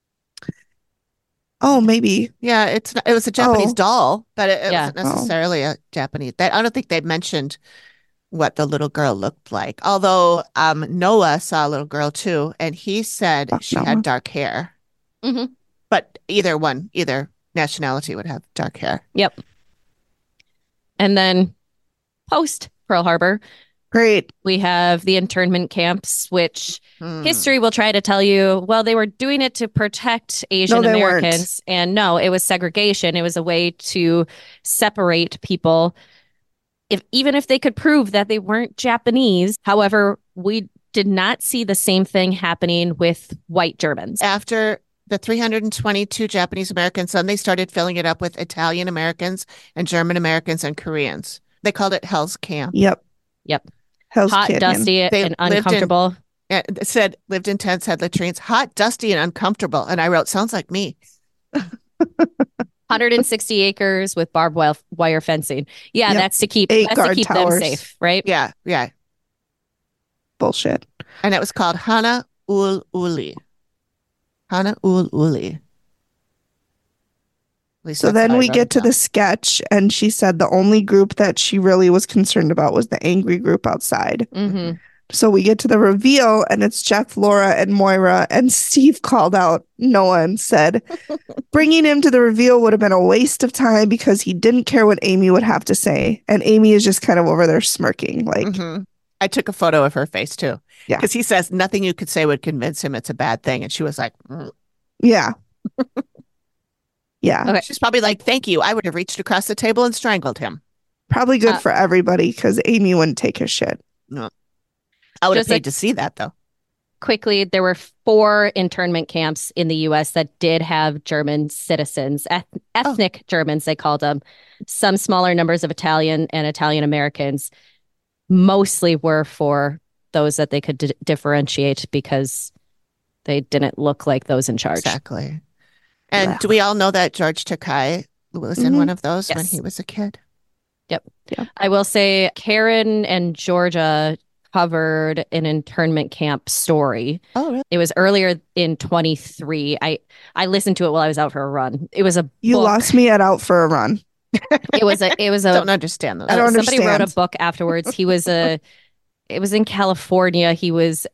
Oh, maybe. Yeah, it was a Japanese Oh. doll, but it Yeah. wasn't necessarily a Japanese. I don't think they mentioned what the little girl looked like. Although Noah saw a little girl too, and he said Fuck she Noah. had dark hair. Mhm. But either nationality would have dark hair. Yep. And then post Pearl Harbor, Great. we have the internment camps, which Hmm. history will try to tell you, well, they were doing it to protect Asian they weren't. Americans. And no, it was segregation. It was a way to separate people, even if they could prove that they weren't Japanese. However, we did not see the same thing happening with white Germans. After the 322 Japanese Americans, then they started filling it up with Italian Americans and German Americans and Koreans. They called it Hell's Camp. Yep. Yep. Hell's Hot, Canyon. dusty, They and lived in- uncomfortable. It said lived in tents, had latrines, hot, dusty, and uncomfortable. And I wrote, sounds like me. 160 acres with barbed wire fencing. Yeah, Yep. that's to keep 8 that's to guard keep them towers. safe, right? Yeah, yeah. Bullshit. And it was called Hana Ul Uli. Hana Ul Uli. At least So that's what then I we wrote get to down. the sketch, and she said the only group that she really was concerned about was the angry group outside. hmm So we get to the reveal, and it's Jeff, Laura, and Moira, and Steve called out Noah and said, bringing him to the reveal would have been a waste of time because he didn't care what Amy would have to say. And Amy is just kind of over there smirking, like, Mhm. I took a photo of her face too. Yeah. Because he says nothing you could say would convince him it's a bad thing. And she was like, yeah. Yeah. Okay. She's probably like, thank you. I would have reached across the table and strangled him. Probably good Uh, for everybody because Amy wouldn't take his shit. I would have Just paid like- to see that though. Quickly, there were 4 internment camps in the U.S. that did have German citizens, ethnic Germans, they called them. Some smaller numbers of Italian and Italian Americans. Mostly were for those that they could differentiate because they didn't look like those in charge. Exactly. And Yeah. do we all know that George Takei was in Mhm. one of those when Yes. he was a kid? I will say Karen and Georgia covered an internment camp story. Oh, really? It was earlier in 23. I listened to it while I was out for a run. It was a You book. lost me at Out for a Run. It was a Don't understand those. I don't somebody wrote a understand. book afterwards. It was in California. He was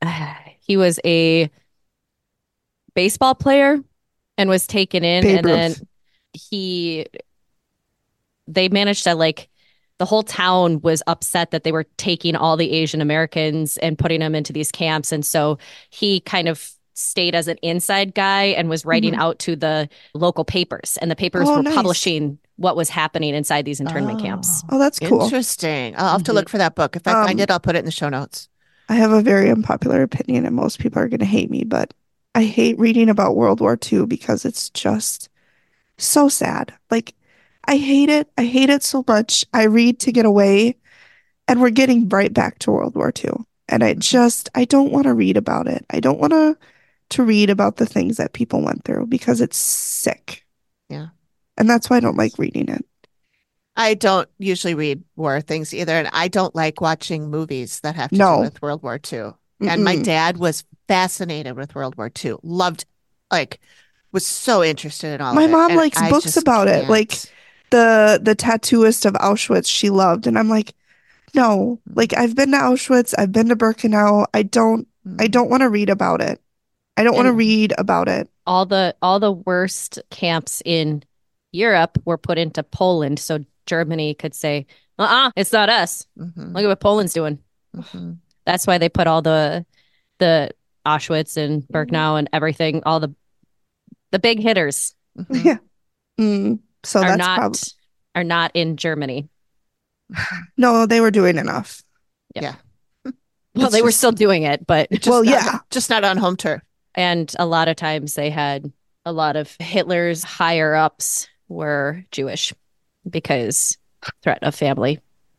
a baseball player and was taken in, Babe and then Ruth. they managed to, like, the whole town was upset that they were taking all the Asian Americans and putting them into these camps. And so he kind of stayed as an inside guy and was writing Mhm. out to the local papers, and the papers Oh, were nice. publishing what was happening inside these internment camps. Oh, that's cool. Interesting. I'll have to Mhm. look for that book. If I find Um, it, I'll put it in the show notes. I have a very unpopular opinion, and most people are going to hate me, but I hate reading about World War II because it's just so sad. Like, I hate it. I hate it so much. I read to get away, and we're getting right back to World War II. And I don't want to read about it. I don't want to read about the things that people went through because it's sick. Yeah. And that's why I don't like reading it. I don't usually read war things either, and I don't like watching movies that have to No. do with World War II. And my Mm-mm. dad was fascinated with World War II. Loved, was so interested in all My of it. mom and likes I books just about it, can't. like the tattooist of Auschwitz she loved, and I'm like, no, like I've been to Auschwitz, I've been to Birkenau. I don't want to read about it. I don't want to And- read about it. All the worst camps in Europe were put into Poland, so Germany could say, it's not us. Mhm, Look at what Poland's doing. mhm. That's why they put all the Auschwitz and Birkenau and everything, all the big hitters Mhm. Yeah. So are that's not probably are not in Germany. no, they were doing enough. Well, It's they were just- still doing it, but Just not on home turf. and a lot of times they had a lot of Hitler's higher ups were Jewish because threat of family.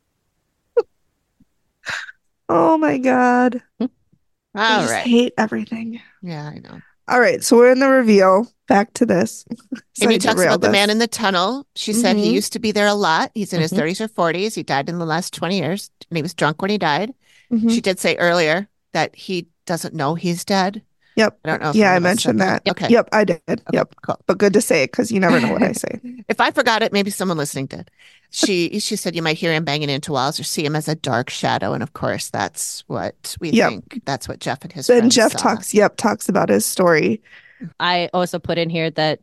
Oh my God. I All just right. hate everything. Yeah, I know. All right, so we're in the reveal. Back to this. Amy Sorry, talks derailed about the man us. in the tunnel. She said he Mhm. used to be there a lot. He's in his Mhm. 30s or 40s. He died in the last 20 years, and he was drunk when he died. Mhm. She did say earlier that he doesn't know he's dead. Yep. I don't know if Yeah, any I of us said mentioned that. Okay. Yep, I did. Okay, Yep. cool. But good to say it because you never know what I say. If I forgot it, maybe someone listening did. She said you might hear him banging into walls or see him as a dark shadow. And of course, that's what we Yep. think. That's what Jeff and his Then friends Jeff saw. talks about his story. I also put in here that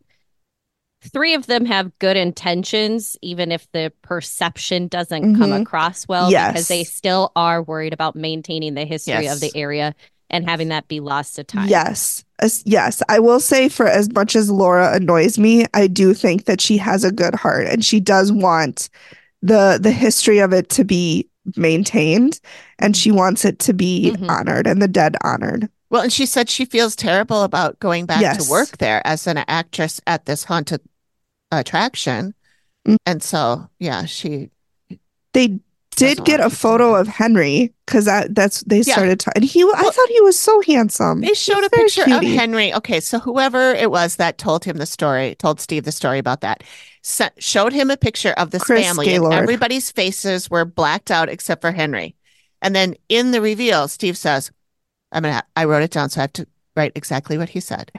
3 of them have good intentions, even if the perception doesn't come Mhm. across well, because they Yes. still are worried about maintaining the history of the Yes. area and having that be lost to time. Yes. Yes. I will say, for as much as Laura annoys me, I do think that she has a good heart and she does want the history of it to be maintained and she wants it to be Mhm. honored and the dead honored. Well, and she said she feels terrible about going back to Yes. work there as an actress at this haunted attraction. Mm. And so, yeah, she They did Doesn't get want a to photo say of Henry because that's they Yeah. started talking. And I Well, thought he was so handsome. they showed He's a very picture of cutie. Henry. Okay, so whoever it was that told Steve the story about that, showed him a picture of this Chris family, and Gaylord. everybody's faces were blacked out except for Henry. And then in the reveal, Steve says, I wrote it down, so I have to write exactly what he said.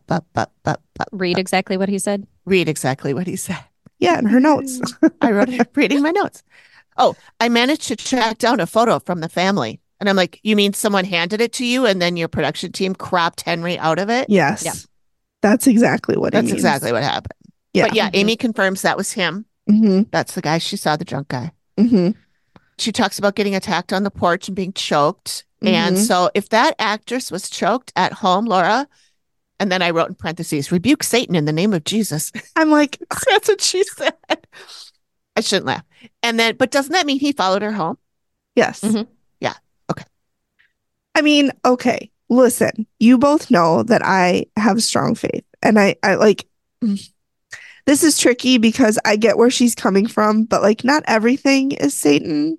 Read exactly what he said. Read exactly what he said. Yeah, in her notes. I wrote it reading my notes. Oh, I managed to track down a photo from the family. And I'm like, you mean someone handed it to you and then your production team cropped Henry out of it? Yes. Yeah. That's exactly what it That's means. exactly what happened. Yeah. But yeah, Mhm. Amy confirms that was him. Mm-hmm. That's the guy she saw, the drunk guy. Mm-hmm. She talks about getting attacked on the porch and being choked. And Mhm. so if that actress was choked at home, Laura, and then I wrote in parentheses, rebuke Satan in the name of Jesus. I'm like, That's what she said. I shouldn't laugh. And then, but doesn't that mean he followed her home? yes. Mhm. Yeah. Okay. I mean, okay. Listen, you both know that I have strong faith. And I like this is tricky because I get where she's coming from, but like not everything is Satan.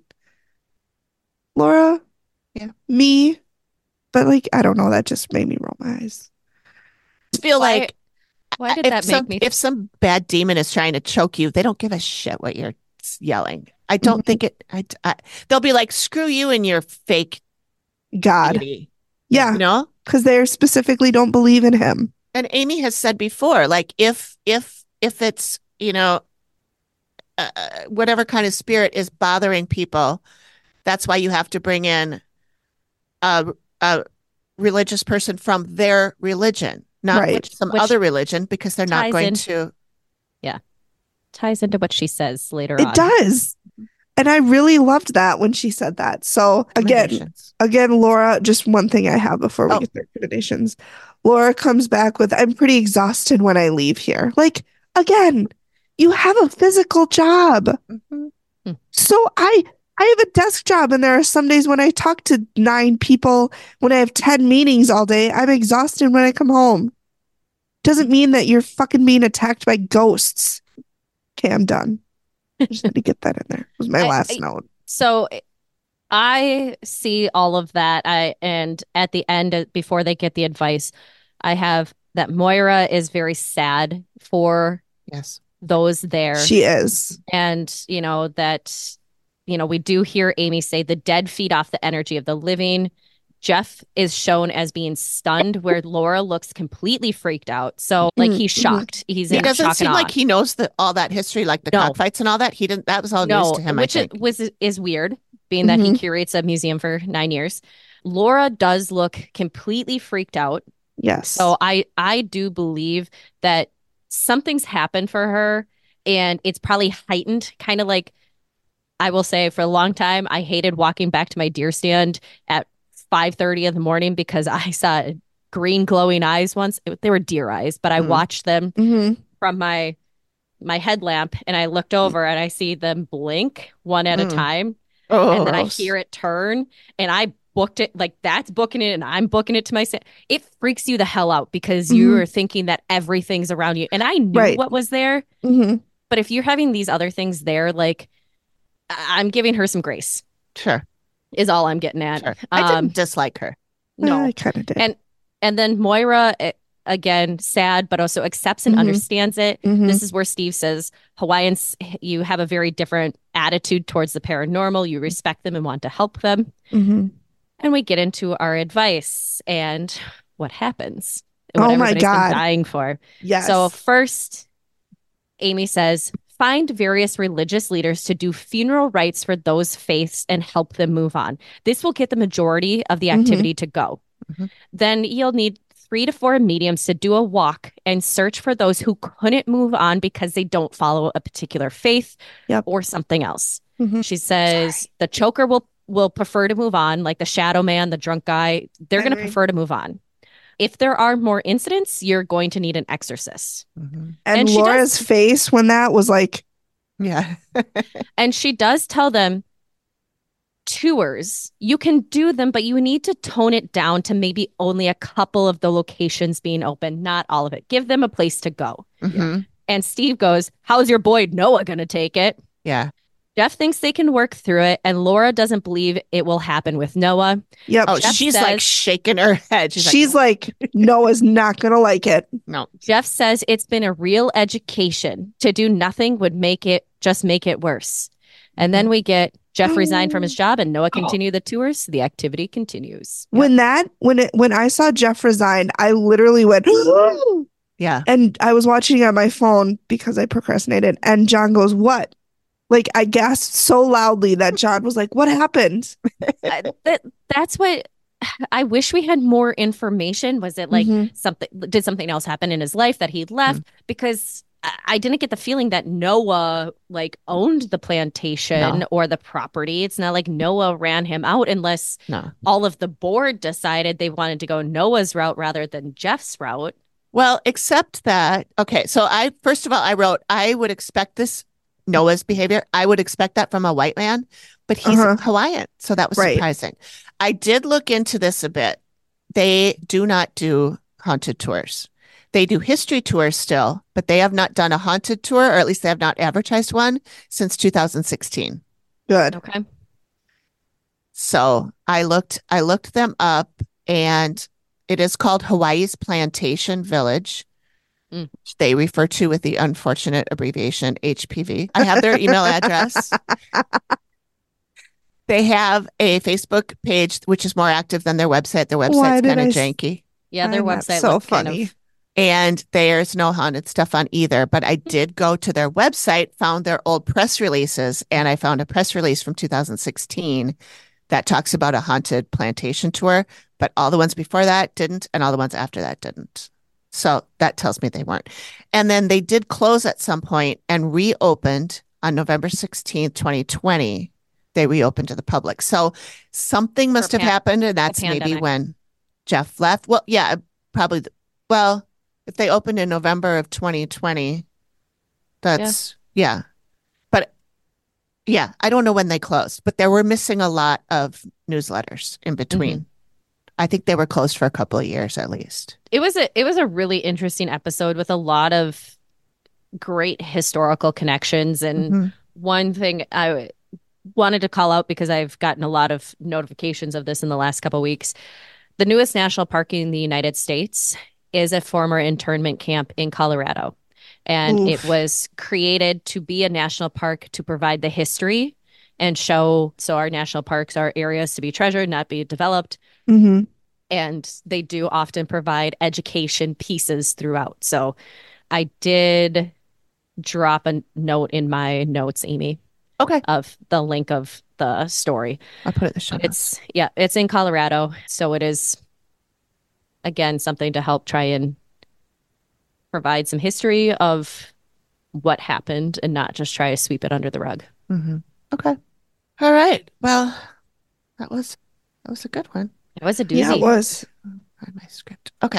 Laura? Yeah. Me? But like, I don't know, that just made me roll my eyes. I feel Why- like Why did that make me? if some bad demon is trying to choke you, they don't give a shit what you're yelling. I don't Mhm. think it. They'll be like, "Screw you and your fake God. deity," Yeah. you know. Because they specifically don't believe in him. And Amy has said before, like if it's whatever kind of spirit is bothering people, that's why you have to bring in a religious person from their religion, not Right. some Which other religion, because they're not ties going in- to. ties into what she says later It on. does. And I really loved that when she said that. So recommendations. again, Laura, just one thing I have before we Oh. get to recommendations. Laura comes back with, I'm pretty exhausted when I leave here. Like, again, you have a physical job. Mhm. So I have a desk job, and there are some days when I talk to 9 people, when I have 10 meetings all day, I'm exhausted when I come home. Doesn't mean that you're fucking being attacked by ghosts. Okay, I'm done. I just had to get that in there. It was my last note. So I see all of that. And at the end, before they get the advice, I have that Moira is very sad for Yes. those there. She is. And, we do hear Amy say the dead feed off the energy of the living. Jeff is shown as being stunned, where Laura looks completely freaked out. So, like, he's shocked. He's He in doesn't shock seem and like awe. he knows all that history, like the No. cockfights and all that. He didn't. That was all news to him. Which I think. is weird, being that he curates a museum for 9 years. Laura does look completely freaked out. Yes. So I do believe that something's happened for her, and it's probably heightened. Kind of like, I will say, for a long time, I hated walking back to my deer stand at 5:30 in the morning because I saw green glowing eyes once. They were deer eyes, but I watched them Mhm. from my headlamp, and I looked over and I see them blink one at a time. and then I gross. hear it turn, and I booked it, like that's booking it, and I'm booking it to myself. It freaks you the hell out because you're thinking that everything's around you. And I knew Right. what was there, Mm-hmm. but if you're having these other things there, like I'm giving her some grace, Sure. is all I'm getting at. Sure. I didn't dislike her. No. I kind of did. And then Moira, again, sad, but also accepts and understands it. This is where Steve says, Hawaiians, you have a very different attitude towards the paranormal. You respect them and want to help them. And we get into our advice and what happens. And what Oh my everybody's God. been dying for. Yes. So first, Amy says, find various religious leaders to do funeral rites for those faiths and help them move on. This will get the majority of the activity to go. Then you'll need 3 to 4 mediums to do a walk and search for those who couldn't move on because they don't follow a particular faith or something else. She says the choker will prefer to move on, like the shadow man, the drunk guy. They're going to prefer to move on. If there are more incidents, you're going to need an exorcist. And she Laura's face when that was like, Yeah. And she does tell them, tours, you can do them, but you need to tone it down to maybe only a couple of the locations being open, not all of it. Give them a place to go. And Steve goes, how's your boy Noah going to take it? Yeah. Jeff thinks they can work through it, and Laura doesn't believe it will happen with Noah. yep. Oh, Jeff she's like says- shaking her head. She's like, Noah's not going to like it. no. Jeff says it's been a real education. To do nothing would make it worse. And then we get Jeff resigned from his job and Noah continued the tours. The activity continues. When I saw Jeff resign, I literally went, Yeah. and I was watching on my phone because I procrastinated. And John goes, what? Like I gasped so loudly that John was like, what happened? That's what I wish we had more information. Was it like did something else happen in his life that he left? Because I didn't get the feeling that Noah like owned the plantation or the property. It's not like Noah ran him out unless all of the board decided they wanted to go Noah's route rather than Jeff's route. Well, except that, okay, so first of all, I wrote, I would expect this Noah's behavior. I would expect that from a white man, but he's Hawaiian. So that was surprising. I did look into this a bit. They do not do haunted tours. They do history tours still, but they have not done a haunted tour, or at least they have not advertised one since 2016. Good. Okay. So I looked them up, and it is called Hawaii's Plantation Village. Which they refer to with the unfortunate abbreviation HPV. I have their email address. They have a Facebook page, which is more active than their website. Their website's kind of janky. Yeah, their Find that website so looked kind funny. of. And there's no haunted stuff on either. But I did go to their website, found their old press releases, and I found a press release from 2016 that talks about a haunted plantation tour. But all the ones before that didn't, and all the ones after that didn't. So that tells me they weren't. And then they did close at some point and reopened on November 16th, 2020. They reopened to the public. So something must have happened, and that's maybe when Jeff left. Well, yeah, probably. Well, if they opened in November of 2020, that's, yeah. But yeah, I don't know when they closed, but they were missing a lot of newsletters in between. I think they were closed for a couple of years at least. It was a really interesting episode with a lot of great historical connections. And one thing I wanted to call out, because I've gotten a lot of notifications of this in the last couple of weeks, the newest national park in the United States is a former internment camp in Colorado. And it was created to be a national park to provide the history and show, so our national parks are areas to be treasured, not be developed. And they do often provide education pieces throughout. So I did drop a note in my notes, Amy. Okay. Of the link of the story. I'll put it in the show notes. It's in Colorado. So it is, again, something to help try and provide some history of what happened and not just try to sweep it under the rug. Okay. All right. Well, that was a good one. It was a doozy. Yeah, it was. Find my script. Okay.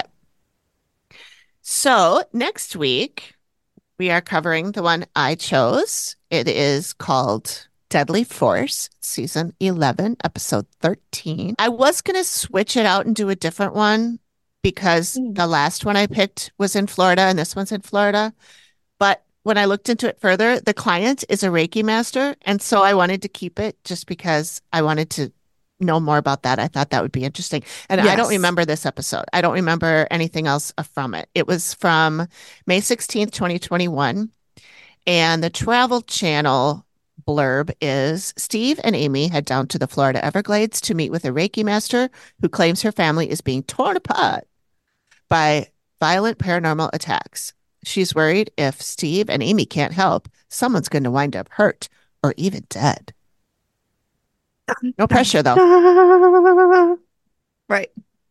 So next week we are covering the one I chose. It is called Deadly Force, season 11, episode 13. I was going to switch it out and do a different one because the last one I picked was in Florida and this one's in Florida. But when I looked into it further, the client is a Reiki master. And so I wanted to keep it just because I wanted to know more about that. I thought that would be interesting. And I don't remember this episode. I don't remember anything else from it. It was from May 16th, 2021. And the Travel Channel blurb is, Steve and Amy head down to the Florida Everglades to meet with a Reiki master who claims her family is being torn apart by violent paranormal attacks. She's worried if Steve and Amy can't help, someone's going to wind up hurt or even dead. No pressure, though. Right.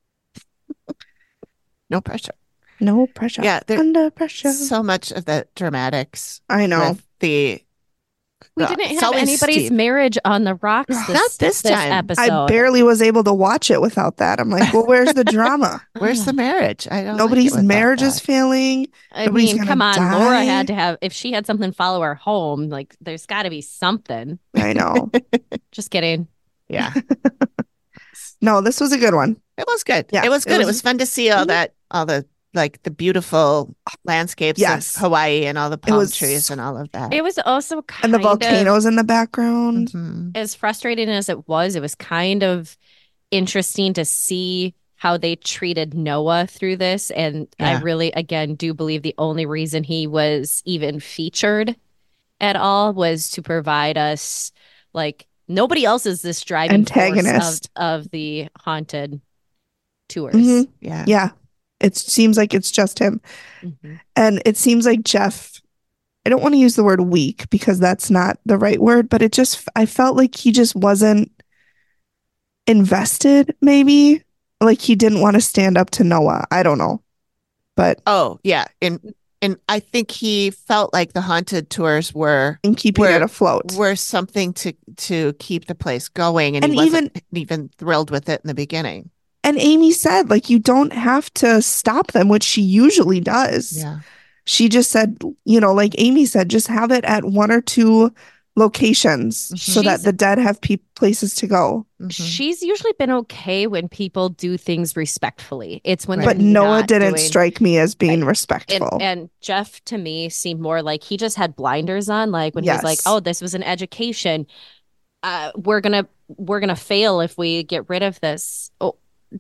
No pressure. No pressure. Yeah, under pressure. So much of the dramatics. I know. With the We didn't have anybody's marriage on the rocks Not this time. episode. I barely was able to watch it without that. I'm like, well, where's the drama? Where's the marriage? I don't. Nobody's marriage is failing. I Nobody's mean, come on. die. Laura had to have, if she had something follow her home, like there's got to be something. I know. Just kidding. Yeah. No, this was a good one. It was good. Yeah, it was good. It was fun to see all the like the beautiful landscapes of Hawaii and all the palm trees and all of that. It was also kind and the volcanoes in the background. As frustrating as it was kind of interesting to see how they treated Noah through this. And I really, again, do believe the only reason he was even featured at all was to provide us, like, nobody else is this driving antagonist of the haunted tours. Yeah. It seems like it's just him. And it seems like Jeff, I don't want to use the word weak because that's not the right word, but I felt like he just wasn't invested, maybe. Like he didn't want to stand up to Noah. I don't know. But and I think he felt like the haunted tours were keeping it afloat. Were something to keep the place going, and he wasn't even thrilled with it in the beginning. And Amy said, like, you don't have to stop them, which she usually does. Yeah. She just said, like Amy said, just have it at one or two locations so that the dead have places to go. She's usually been okay when people do things respectfully. It's when but Noah didn't strike me as being respectful. And Jeff, to me, seemed more like he just had blinders on. Like when he was like, oh, this was an education. We're gonna fail if we get rid of this. Oh,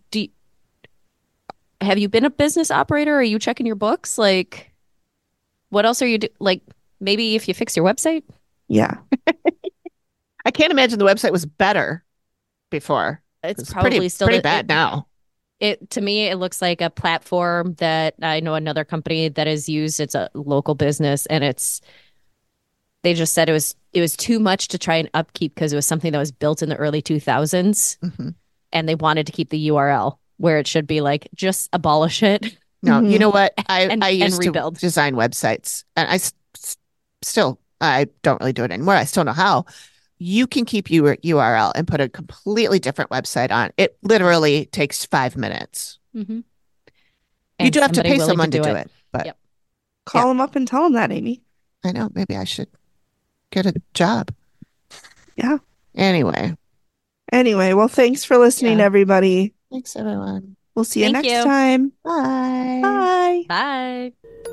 have you been a business operator? Are you checking your books? Like, what else are you like? Maybe if you fix your website. Yeah. I can't imagine the website was better before. It's probably still pretty bad now. To me, it looks like a platform that I know another company that is used. It's a local business, and they just said it was too much to try and upkeep because it was something that was built in the early 2000s. And they wanted to keep the URL where it should be, like, just abolish it. No, you know what? I used to rebuild. Design websites, and I don't really do it anymore. I still know how. You can keep your URL and put a completely different website on. It literally takes 5 minutes. You do have to pay someone to do it. But call them up and tell them that, Amy. I know. Maybe I should get a job. Yeah. Anyway, well, thanks for listening, everybody. Thanks, everyone. We'll see you next time. Bye. Bye. Bye.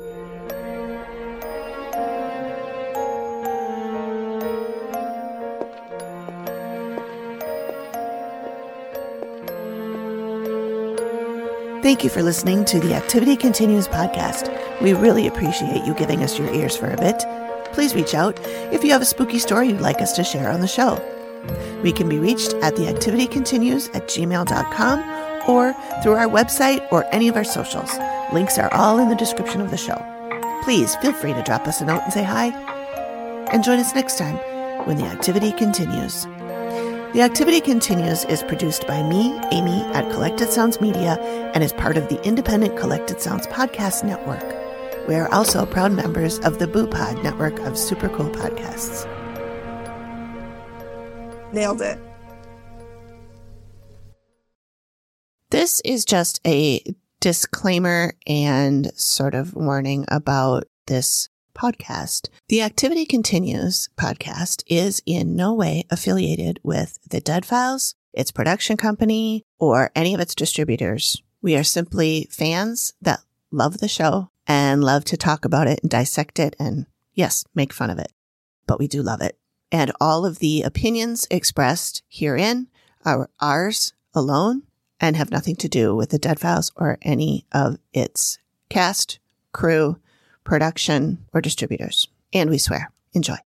Thank you for listening to the Activity Continues podcast. We really appreciate you giving us your ears for a bit. Please reach out if you have a spooky story you'd like us to share on the show. We can be reached at theactivitycontinues@gmail.com or through our website or any of our socials. Links are all in the description of the show. Please feel free to drop us a note and say hi. And join us next time when the activity continues. The Activity Continues is produced by me, Amy, at Collected Sounds Media and is part of the independent Collected Sounds Podcast Network. We are also proud members of the Boo Pod network of super cool podcasts. Nailed it. This is just a disclaimer and sort of warning about this podcast. The Activity Continues podcast is in no way affiliated with the Dead Files, its production company, or any of its distributors. We are simply fans that love the show and love to talk about it and dissect it and, yes, make fun of it. But we do love it. And all of the opinions expressed herein are ours alone and have nothing to do with the Dead Files or any of its cast, crew, production, or distributors. And we swear. Enjoy.